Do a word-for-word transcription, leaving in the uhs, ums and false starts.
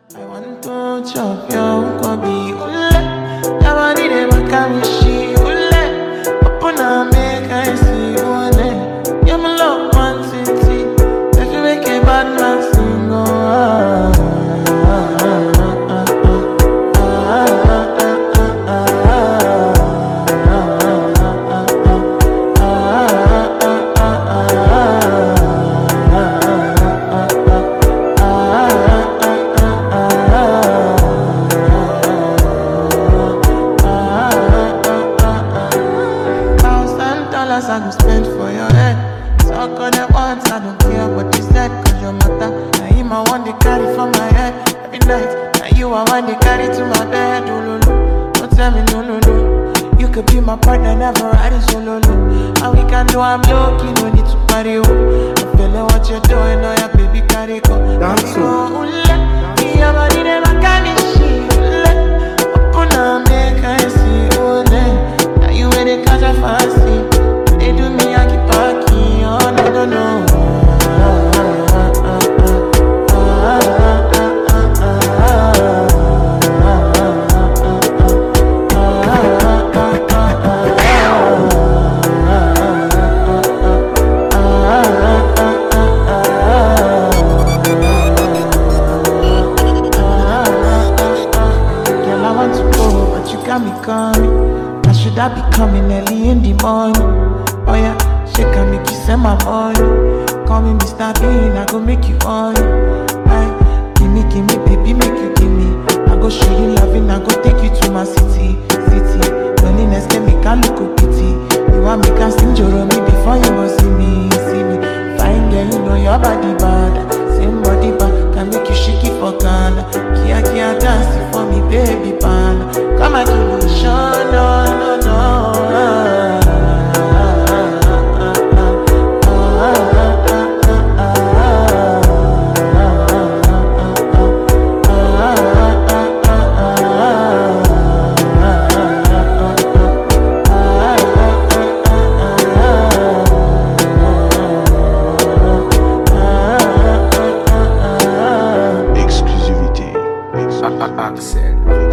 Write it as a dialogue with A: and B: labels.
A: I want to chop your kobe ule. Never did ever carry she ule. Open and make I see one. You're my love one city. If you make a bad man sing, oh ah, ah, ah, ah, ah, ah, I go spend for your head. Talk on the ones, I don't care what you said. Cause your matter, now him I want to carry from my head. Every night, now you I want to carry to my bed. Oh, no, no, don't tell me no, no, no. You could be my partner, never riding solo, no. And we can do I'm lucky, no need to party, oh. I'm feeling what you're doing, oh yeah, baby, carry go.
B: Dance
A: go, ule. Your body never can be she, ule. Open up, make I see, oh, then. Now you ready, cause I fancy. They do me, I keep talking, oh no, no, no. Girl, I want to go, but you got me coming. Now should I be coming early in the morning? Oh yeah, she can make you send my money. Call me Mister Bean, I go make you on. Aye, give me, give me, baby, make you give me. I go show you loving, I go take you to my city, city. Loneliness can make a look of pity. You want me can sing Joromi before you go see me, see me. Fine girl, you know your body bad. Same body bad, can make you shake it for Ghana. Kia kia dance for me, baby pan. Come and do the show, no, no, no.
C: Exclusivité. Exclusivité. Axel.